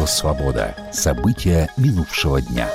«Свобода». События минувшего дня.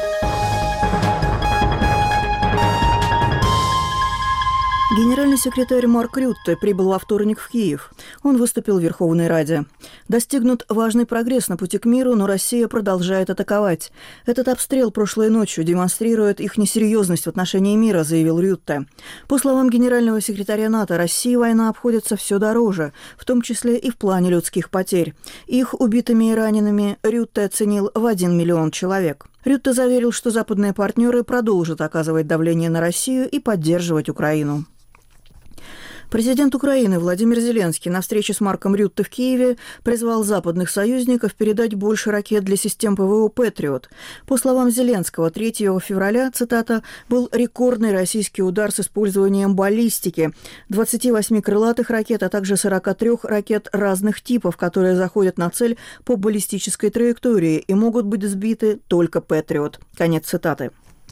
Генеральный секретарь Марк Рютте прибыл во вторник в Киев. Он выступил в Верховной Раде. Достигнут важный прогресс на пути к миру, но Россия продолжает атаковать. Этот обстрел прошлой ночью демонстрирует их несерьезность в отношении мира, заявил Рютте. По словам генерального секретаря НАТО, России война обходится все дороже, в том числе и в плане людских потерь. Их убитыми и ранеными Рютте оценил в 1 миллион человек. Рютте заверил, что западные партнеры продолжат оказывать давление на Россию и поддерживать Украину. Президент Украины Владимир Зеленский на встрече с Марком Рютте в Киеве призвал западных союзников передать больше ракет для систем ПВО «Патриот». По словам Зеленского, 3 февраля, цитата, был рекордный российский удар с использованием баллистики, 28 крылатых ракет, а также 43 ракет разных типов, которые заходят на цель по баллистической траектории и могут быть сбиты только «Патриот». Конец цитаты.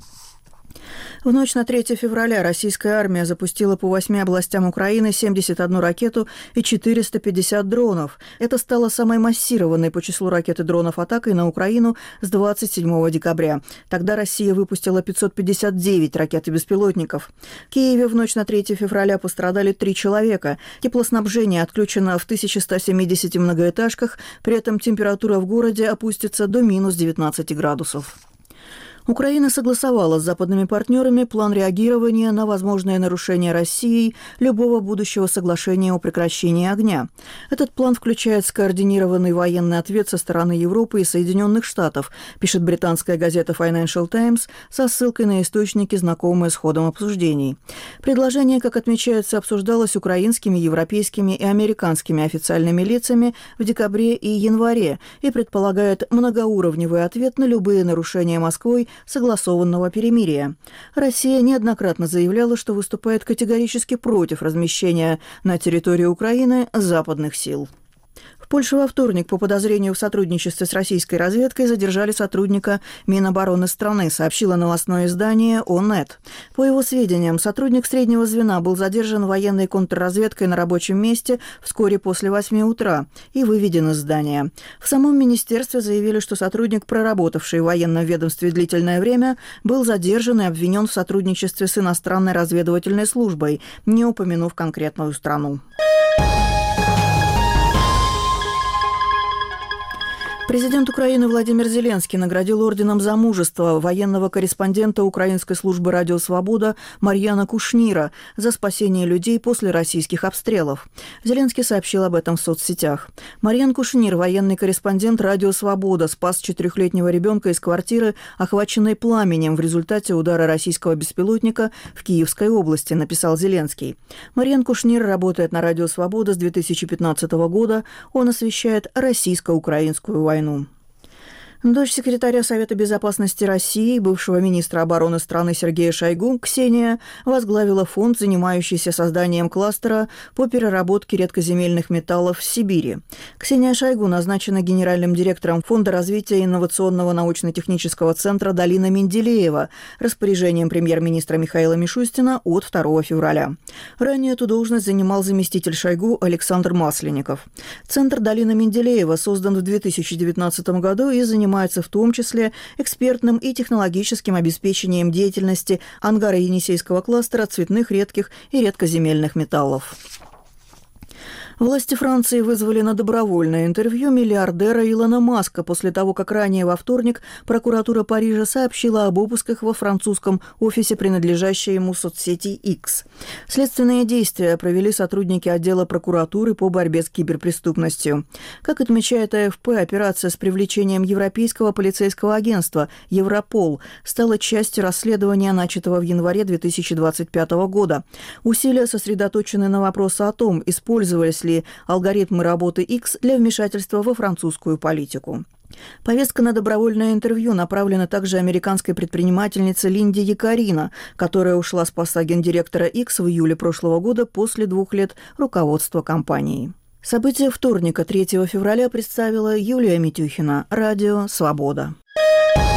В ночь на 3 февраля российская армия запустила по 8 областям Украины 71 ракету и 450 дронов. Это стало самой массированной по числу ракет и дронов атакой на Украину с 27 декабря. Тогда Россия выпустила 559 ракет и беспилотников. В Киеве в ночь на 3 февраля пострадали 3 человека. Теплоснабжение отключено в 1170 многоэтажках, при этом температура в городе опустится до минус 19 градусов. Украина согласовала с западными партнерами план реагирования на возможное нарушение Россией любого будущего соглашения о прекращении огня. Этот план включает скоординированный военный ответ со стороны Европы и Соединенных Штатов, пишет британская газета Financial Times со ссылкой на источники, знакомые с ходом обсуждений. Предложение, как отмечается, обсуждалось украинскими, европейскими и американскими официальными лицами в декабре и январе и предполагает многоуровневый ответ на любые нарушения Москвой согласованного перемирия. Россия неоднократно заявляла, что выступает категорически против размещения на территории Украины западных сил. В Польше во вторник по подозрению в сотрудничестве с российской разведкой задержали сотрудника Минобороны страны, сообщило новостное издание ОНЕТ. По его сведениям, сотрудник среднего звена был задержан военной контрразведкой на рабочем месте вскоре после 8 утра и выведен из здания. В самом министерстве заявили, что сотрудник, проработавший в военном ведомстве длительное время, был задержан и обвинен в сотрудничестве с иностранной разведывательной службой, не упомянув конкретную страну. Президент Украины Владимир Зеленский наградил орденом за мужество военного корреспондента Украинской службы «Радио Свобода» Марьяна Кушнира за спасение людей после российских обстрелов. Зеленский сообщил об этом в соцсетях. Марьян Кушнир, военный корреспондент «Радио Свобода», спас 4-летнего ребенка из квартиры, охваченной пламенем в результате удара российского беспилотника в Киевской области, написал Зеленский. Марьян Кушнир работает на «Радио Свобода» с 2015 года. Он освещает российско-украинскую войну. Дочь секретаря Совета безопасности России, бывшего министра обороны страны Сергея Шойгу, Ксения, возглавила фонд, занимающийся созданием кластера по переработке редкоземельных металлов в Сибири. Ксения Шойгу назначена генеральным директором Фонда развития инновационного научно-технического центра «Долина Менделеева» распоряжением премьер-министра Михаила Мишустина от 2 февраля. Ранее эту должность занимал заместитель Шойгу Александр Масленников. Центр «Долина Менделеева» создан в 2019 году и занимается в том числе экспертным и технологическим обеспечением деятельности ангара Енисейского кластера цветных, редких и редкоземельных металлов. Власти Франции вызвали на добровольное интервью миллиардера Илона Маска после того, как ранее во вторник прокуратура Парижа сообщила об обысках во французском офисе, принадлежащей ему соцсети X. Следственные действия провели сотрудники отдела прокуратуры по борьбе с киберпреступностью. Как отмечает АФП, операция с привлечением Европейского полицейского агентства Европол стала частью расследования, начатого в январе 2025 года. Усилия сосредоточены на вопросе о том, использовались ли алгоритмы работы X для вмешательства во французскую политику. Повестка на добровольное интервью направлена также американской предпринимательнице Линде Якарина, которая ушла с поста гендиректора X в июле прошлого года после 2 лет руководства компанией. События вторника, 3 февраля, представила Юлия Митюхина. Радио «Свобода».